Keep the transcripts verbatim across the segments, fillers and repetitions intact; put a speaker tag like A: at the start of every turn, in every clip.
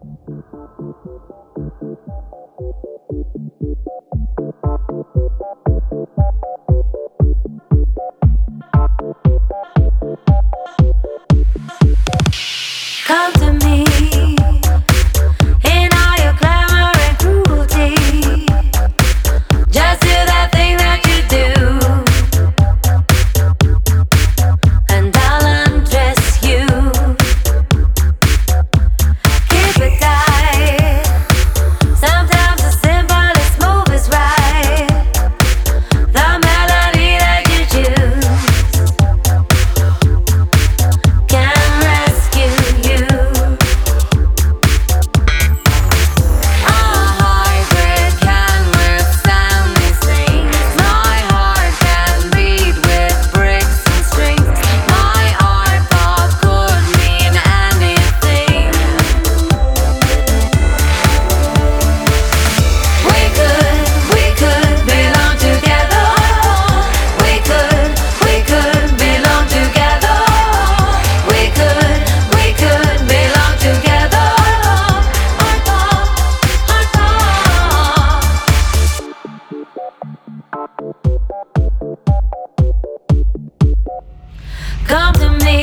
A: Come to me in all your glamour and cruelty. Just do that thing that you do, and I'll undress you. Keep it tight. Sometimes the simplest move is right. The melody that you choose can rescue you. A hybrid can withstand these things. My heart can beat with bricks and strings. My art pop could mean anything. We could, we could belong together. We could, we could belong together. We could, we could belong together. Art pop, art pop. Come to me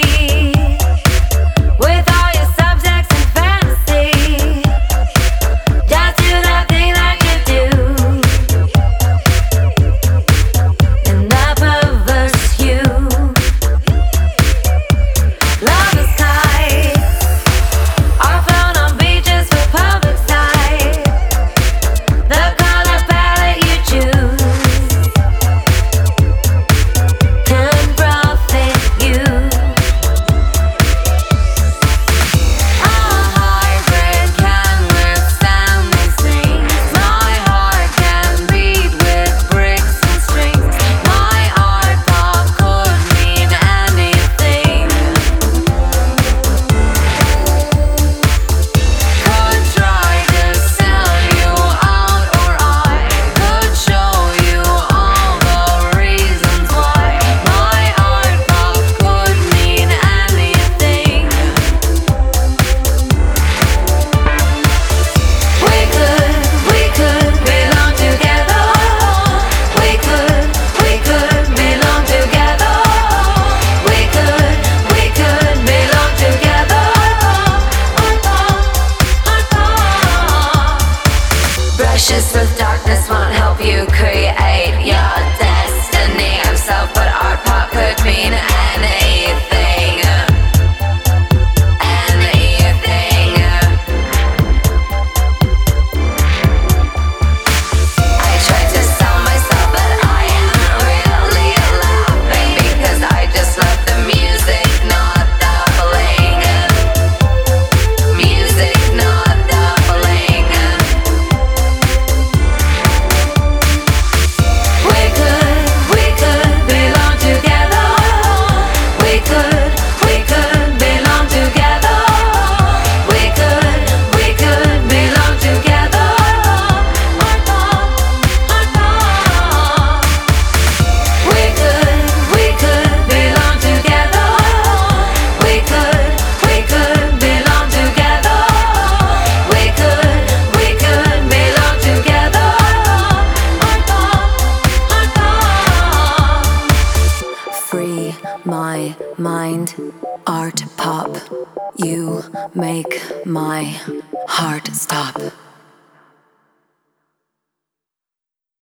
A: with all your subjects and fantasy. Just do that thing that you do, and I perverse you. Love is tight, are flown on beaches for public sight. The color palette you choose can profit you. A hybrid can withstand these things. My heart can beat with bricks and strings. My art pop could mean anything. Could try to sell you out, or I could show you all the reasons why. My art pop could mean anything. We could, we could belong together. We could, we could belong together. We could, we could belong together. Art pop, art pop. Brushes with darkness won't help you create your destiny of self, but art pop could mean anything. Anything. I tried to sell myself, but I am really laughing because I just love the music, not the bling. Music, not the bling. We could, we could belong together. We could, we could belong together. We could, we could belong together. Art pop, art pop. We could, we could belong together. We could, we could belong together. We could, we could belong together. Art pop, art pop. Free my mind, art pop. You make my heart stop.